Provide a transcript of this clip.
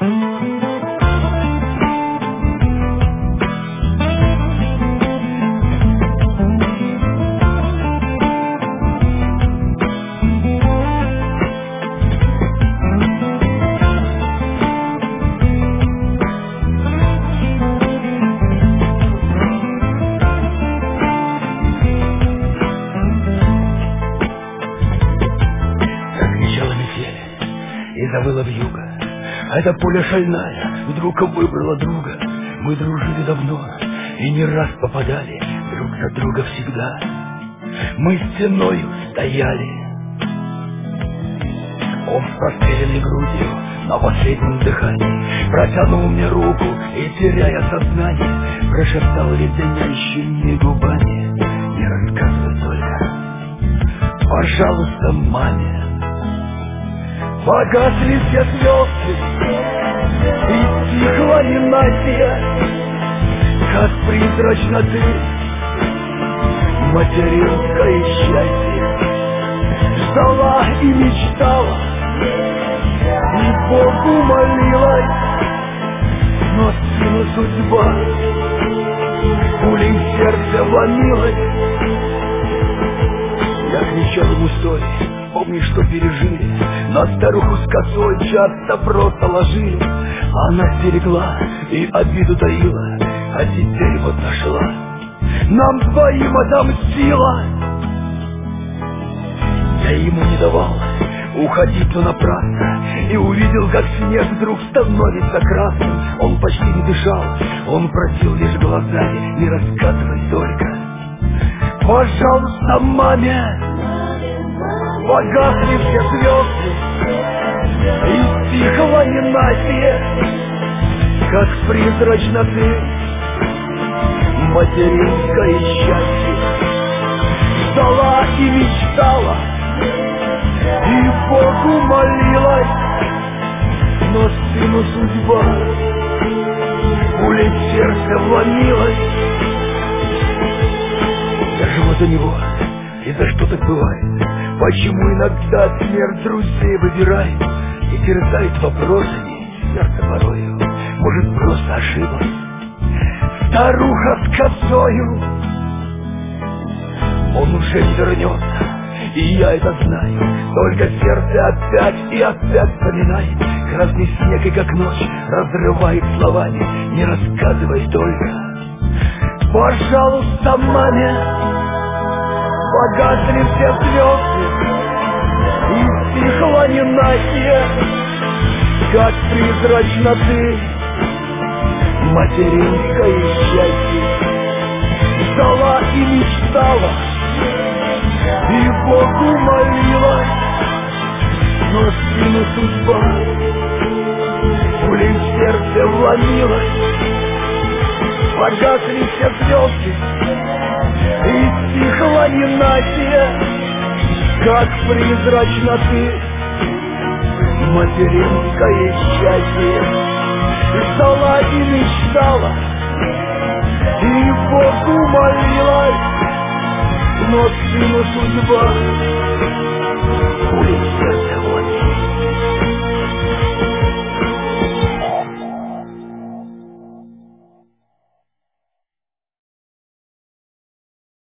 И завыла вьюга, а эта пуля шальная вдруг выбрала друга. Мы дружили давно и не раз попадали друг за друга всегда. Мы стеною стояли. Он с простреленной грудью на последнем дыхании протянул мне руку и, теряя сознание, прошептал леденящими губами: не рассказывай только, пожалуйста, маме. Погасли все звезды, и стихла ненастье, как призрачно ты, материнское счастье. Ждала и мечтала, и Богу молилась, но сыну судьба пулей в сердце вломилась. Я кричал ему: стой, помни, что пережили. На старуху с косой часто просто ложили. Она стерегла и обиду таила, а теперь вот нашла, нам двоим отомстила. Я ему не давал уходить, но напрасно, и увидел, как снег вдруг становится красным. Он почти не дышал, он просил лишь глазами: не рассказывай только, пожалуйста, маме. Погасли все звезды, и стихла ненастье, как призрачно ты, материнское счастье. Ждала и мечтала, и Богу молилась, но сыну судьба пулей в сердце вломилась. Я живу за него, и за что так бывает? Почему иногда смерть друзей выбирает и терзает вопросами сердце порою? Может, просто ошиблась старуха с косою? Он уже не вернется, и я это знаю. Только сердце опять и опять вспоминает. Красный снег и как ночь разрывает словами: не рассказывай только, пожалуйста, маме. Погасли все звезды, и стихла ненастье, как призрачно ты, материнское счастье. Ждала и мечтала, и Богу молилась, но сыну судьба пулей в сердце вломилась. Погасли все звезды, и стихла ненастье, как призрачно ты, материнское счастье. Ждала и мечтала, и Богу молилась, но сыну судьба пулей в сердце вломилась.